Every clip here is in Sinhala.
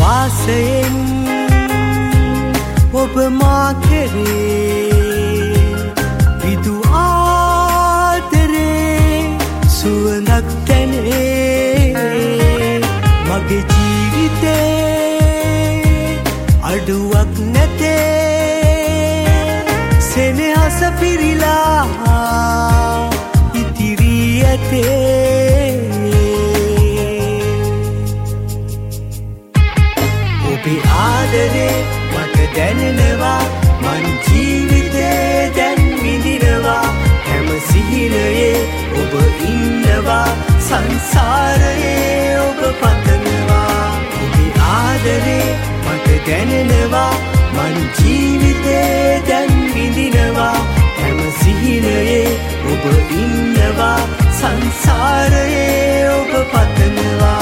විශ්වාසයෙන් ඔබ මා කෙරේ විදු ආදරේ සුවඳක් දැනේ මගේ ජීවිතේ අඩුවක් නැතේ සෙනෙහස පිරිලා ඉතිරී ඇතේ ඔබේ ආදරේ මට දැනෙනවා මන් ජීවිතේ දැන් විඳිනවා හැම සිහිනයේ ඔබ ඉන්නවා සංසාරයේ ඔබ පතනවා ඔබේ ආදරේ මට දැනෙනවා මන් ජීවිතේ දැන් විඳිනවා හැම සිහිනයේ ඔබ ඉන්නවා සංසාරයේ ඔබ පතනවා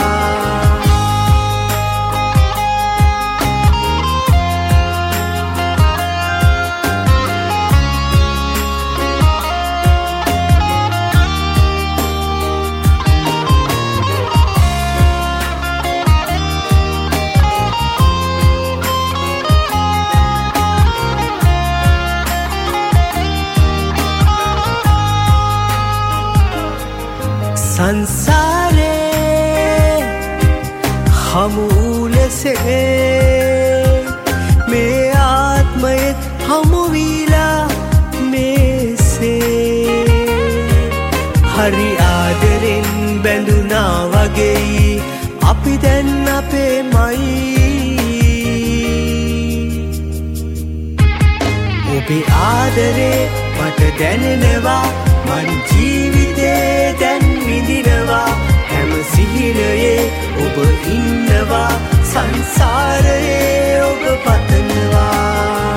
සංසාරේ හමු ලෙසේ මේ ආත්මයෙත් හමු වීලා මේසේ හරි ආදරෙන් බැඳුනා වගේ අපි දැන් අපේමයි ඔබේ ආදරේ මට දැනෙනවා මන් ජීවිතේ දැන් විඳිනවා හැම සිහිනයේ ඔබ ඉන්නවා සංසාරයේ ඔබ පතනවා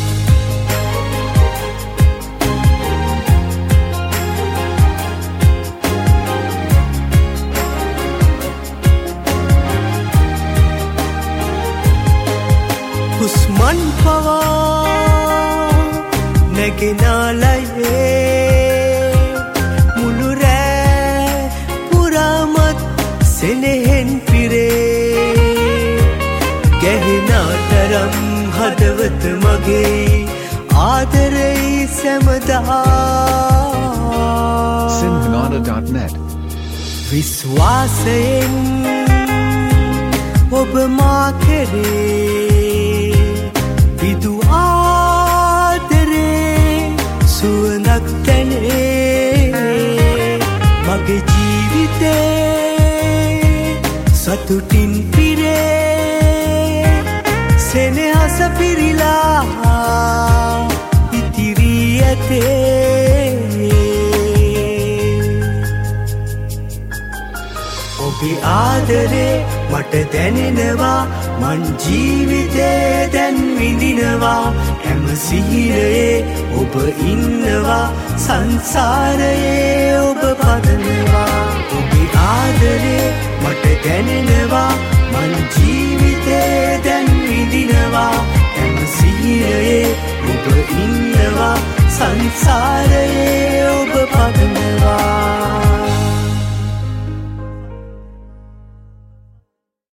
හුස්මන් පවා නැගෙනාලයේ සෙනෙහෙන් පිරේ ගැහෙනාතරම් හදවත මගේ ආදරෙයි සැමදා Sinhanada.net විශ්වාසයෙන් ඔබ මා කෙරේ විදු ආදරේ සුවඳක් දැනේ මගේ ජීවිතේ සතුටින් පිරේ සෙනෙහස පිරිලා ඉතිරී ඇතේ ඔබේ ආදරේ මට දැනෙනවා මන් ජීවිතේ දැන් විඳිනවා හැම සිහිනයේ ඔබ ඉන්නවා සංසාරයේ ඔබ පතනවා ඔබේ ආදරේ මට දැනෙනවා මන් ජීවිතේ දැන් විඳිනවා හැම සිහිනයේ ඔබ ඉන්නවා සංසාරයේ ඔබ පතනවා